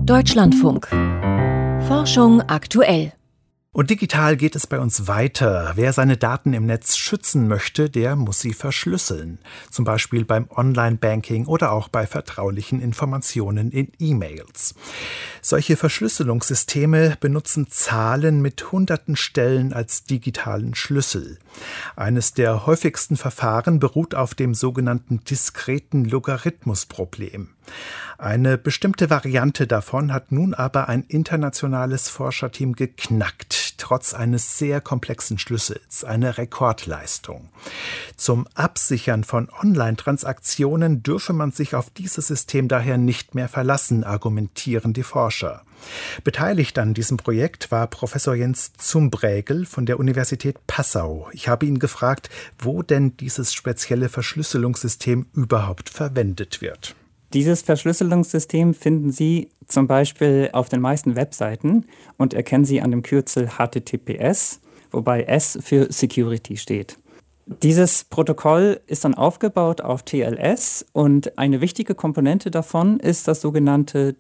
Deutschlandfunk. Forschung aktuell. Und digital geht es bei uns weiter. Wer seine Daten im Netz schützen möchte, der muss sie verschlüsseln. Zum Beispiel beim Online-Banking oder auch bei vertraulichen Informationen in E-Mails. Solche Verschlüsselungssysteme benutzen Zahlen mit hunderten Stellen als digitalen Schlüssel. Eines der häufigsten Verfahren beruht auf dem sogenannten diskreten Logarithmusproblem. Eine bestimmte Variante davon hat nun aber ein internationales Forscherteam geknackt, trotz eines sehr komplexen Schlüssels, eine Rekordleistung. Zum Absichern von Online-Transaktionen dürfe man sich auf dieses System daher nicht mehr verlassen, argumentieren die Forscher. Beteiligt an diesem Projekt war Professor Jens Zumbrägel von der Universität Passau. Ich habe ihn gefragt, wo denn dieses spezielle Verschlüsselungssystem überhaupt verwendet wird. Dieses Verschlüsselungssystem finden Sie zum Beispiel auf den meisten Webseiten und erkennen Sie an dem Kürzel HTTPS, wobei S für Security steht. Dieses Protokoll ist dann aufgebaut auf TLS und eine wichtige Komponente davon ist das sogenannte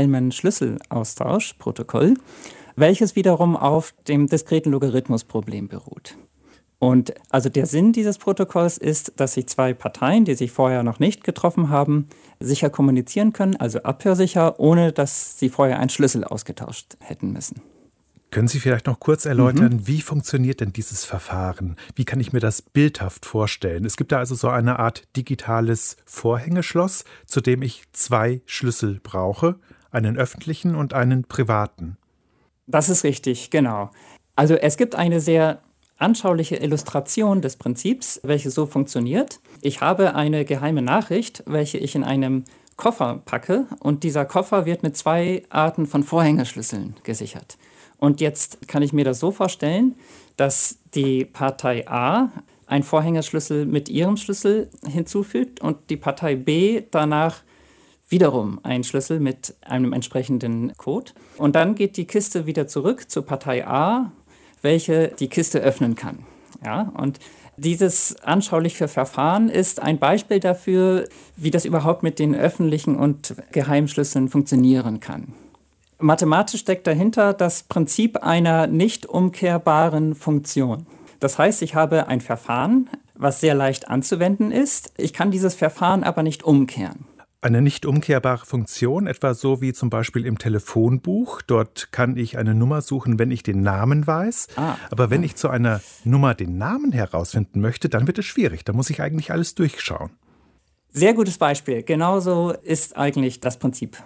Diffie-Hellman-Schlüsselaustauschprotokoll, welches wiederum auf dem diskreten Logarithmusproblem beruht. Und also der Sinn dieses Protokolls ist, dass sich zwei Parteien, die sich vorher noch nicht getroffen haben, sicher kommunizieren können, also abhörsicher, ohne dass sie vorher einen Schlüssel ausgetauscht hätten müssen. Können Sie vielleicht noch kurz erläutern, wie funktioniert denn dieses Verfahren? Wie kann ich mir das bildhaft vorstellen? Es gibt da also so eine Art digitales Vorhängeschloss, zu dem ich zwei Schlüssel brauche, einen öffentlichen und einen privaten. Das ist richtig, genau. Also es gibt eine sehr anschauliche Illustration des Prinzips, welche so funktioniert. Ich habe eine geheime Nachricht, welche ich in einem Koffer packe und dieser Koffer wird mit zwei Arten von Vorhängeschlüsseln gesichert. Und jetzt kann ich mir das so vorstellen, dass die Partei A einen Vorhängeschlüssel mit ihrem Schlüssel hinzufügt und die Partei B danach wiederum einen Schlüssel mit einem entsprechenden Code. Und dann geht die Kiste wieder zurück zur Partei A, welche die Kiste öffnen kann. Ja, und dieses anschauliche Verfahren ist ein Beispiel dafür, wie das überhaupt mit den öffentlichen und Geheimschlüsseln funktionieren kann. Mathematisch steckt dahinter das Prinzip einer nicht umkehrbaren Funktion. Das heißt, ich habe ein Verfahren, was sehr leicht anzuwenden ist. Ich kann dieses Verfahren aber nicht umkehren. Eine nicht umkehrbare Funktion, etwa so wie zum Beispiel im Telefonbuch. Dort kann ich eine Nummer suchen, wenn ich den Namen weiß. Aber wenn ich zu einer Nummer den Namen herausfinden möchte, dann wird es schwierig. Da muss ich eigentlich alles durchschauen. Sehr gutes Beispiel. Genauso ist eigentlich das Prinzip.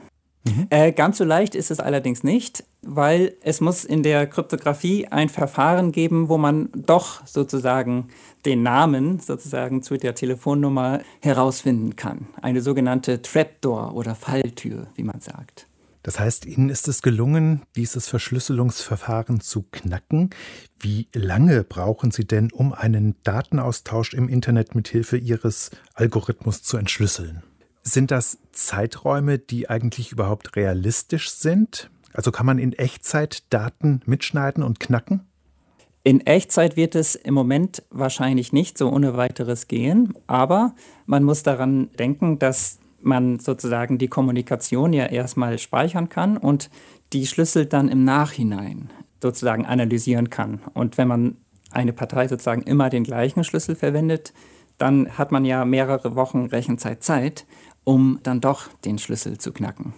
Ganz so leicht ist es allerdings nicht, weil es muss in der Kryptographie ein Verfahren geben, wo man doch sozusagen den Namen sozusagen zu der Telefonnummer herausfinden kann. Eine sogenannte Trapdoor oder Falltür, wie man sagt. Das heißt, Ihnen ist es gelungen, dieses Verschlüsselungsverfahren zu knacken. Wie lange brauchen Sie denn, um einen Datenaustausch im Internet mithilfe Ihres Algorithmus zu entschlüsseln? Sind das Zeiträume, die eigentlich überhaupt realistisch sind? Also kann man in Echtzeit Daten mitschneiden und knacken? In Echtzeit wird es im Moment wahrscheinlich nicht so ohne weiteres gehen, aber man muss daran denken, dass man sozusagen die Kommunikation ja erstmal speichern kann und die Schlüssel dann im Nachhinein sozusagen analysieren kann. Und wenn man eine Partei sozusagen immer den gleichen Schlüssel verwendet, dann hat man ja mehrere Wochen Rechenzeit, um dann doch den Schlüssel zu knacken.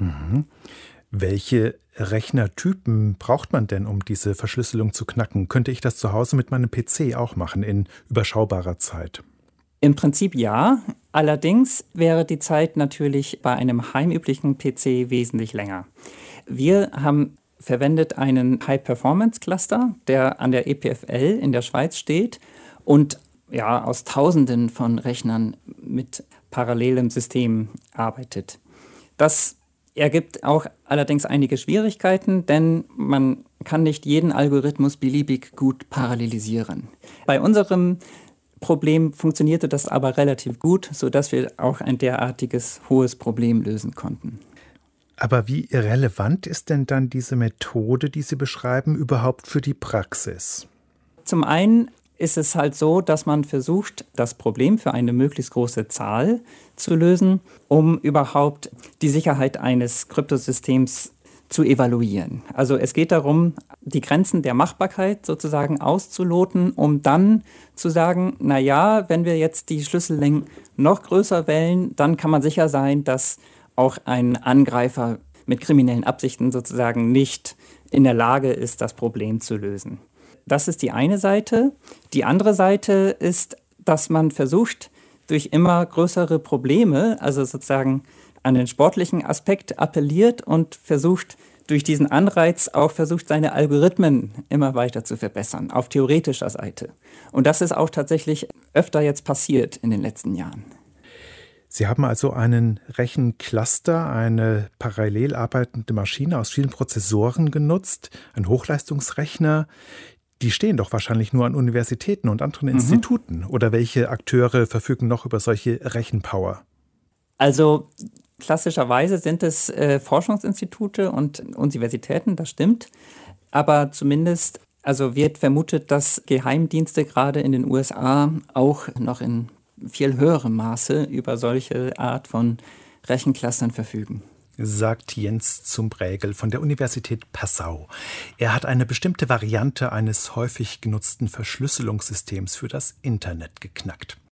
Welche Rechnertypen braucht man denn, um diese Verschlüsselung zu knacken? Könnte ich das zu Hause mit meinem PC auch machen in überschaubarer Zeit? Im Prinzip ja, allerdings wäre die Zeit natürlich bei einem heimüblichen PC wesentlich länger. Wir haben verwendet einen High-Performance-Cluster, der an der EPFL in der Schweiz steht und ja, aus Tausenden von Rechnern mit parallelem System arbeitet. Das ergibt auch allerdings einige Schwierigkeiten, denn man kann nicht jeden Algorithmus beliebig gut parallelisieren. Bei unserem Problem funktionierte das aber relativ gut, sodass wir auch ein derartiges hohes Problem lösen konnten. Aber wie relevant ist denn dann diese Methode, die Sie beschreiben, überhaupt für die Praxis? Zum einen ist es halt so, dass man versucht, das Problem für eine möglichst große Zahl zu lösen, um überhaupt die Sicherheit eines Kryptosystems zu evaluieren. Also es geht darum, die Grenzen der Machbarkeit sozusagen auszuloten, um dann zu sagen, na ja, wenn wir jetzt die Schlüssellängen noch größer wählen, dann kann man sicher sein, dass auch ein Angreifer mit kriminellen Absichten sozusagen nicht in der Lage ist, das Problem zu lösen. Das ist die eine Seite. Die andere Seite ist, dass man versucht, durch immer größere Probleme, also sozusagen an den sportlichen Aspekt appelliert und versucht, durch diesen Anreiz auch versucht, seine Algorithmen immer weiter zu verbessern, auf theoretischer Seite. Und das ist auch tatsächlich öfter jetzt passiert in den letzten Jahren. Sie haben also einen Rechencluster, eine parallel arbeitende Maschine aus vielen Prozessoren genutzt, ein Hochleistungsrechner. Die stehen doch wahrscheinlich nur an Universitäten und anderen Instituten. Oder welche Akteure verfügen noch über solche Rechenpower? Also klassischerweise sind es Forschungsinstitute und Universitäten, das stimmt. Aber zumindest wird vermutet, dass Geheimdienste gerade in den USA auch noch in viel höherem Maße über solche Art von Rechenclustern verfügen. Sagt Jens Zumbrägel von der Universität Passau. Er hat eine bestimmte Variante eines häufig genutzten Verschlüsselungssystems für das Internet geknackt.